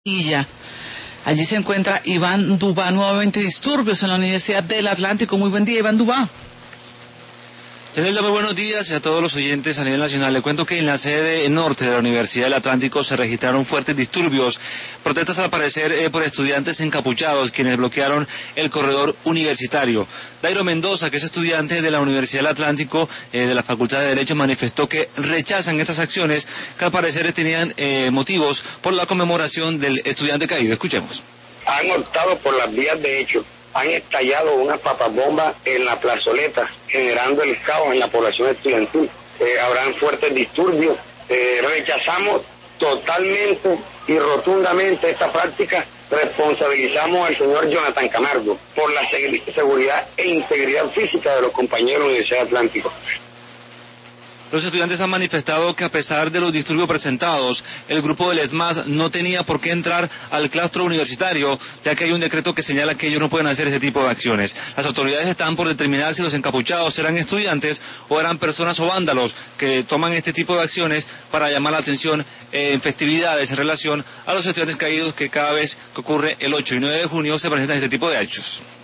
Allí se encuentra Iván Dubá. Nuevamente disturbios en la Universidad del Atlántico. Muy buen día, Iván Dubá. Yanelda, muy buenos días y a todos los oyentes a nivel nacional. Le cuento que en la sede norte de la Universidad del Atlántico se registraron fuertes disturbios, protestas al parecer por estudiantes encapuchados quienes bloquearon el corredor universitario. Dairo Mendoza, que es estudiante de la Universidad del Atlántico de la Facultad de Derecho, manifestó que rechazan estas acciones que al parecer tenían motivos por la conmemoración del estudiante caído. Escuchemos. Han optado por las vías de hecho. Han estallado unas papabombas en la plazoleta, generando el caos en la población estudiantil. Habrán fuertes disturbios. Rechazamos totalmente y rotundamente esta práctica. Responsabilizamos al señor Jonathan Camargo por la seguridad e integridad física de los compañeros de la Universidad Atlántico. Los estudiantes han manifestado que a pesar de los disturbios presentados, el grupo del ESMAD no tenía por qué entrar al claustro universitario, ya que hay un decreto que señala que ellos no pueden hacer ese tipo de acciones. Las autoridades están por determinar si los encapuchados eran estudiantes o eran personas o vándalos que toman este tipo de acciones para llamar la atención en festividades en relación a los estudiantes caídos que cada vez que ocurre el 8 y 9 de junio se presentan este tipo de hechos.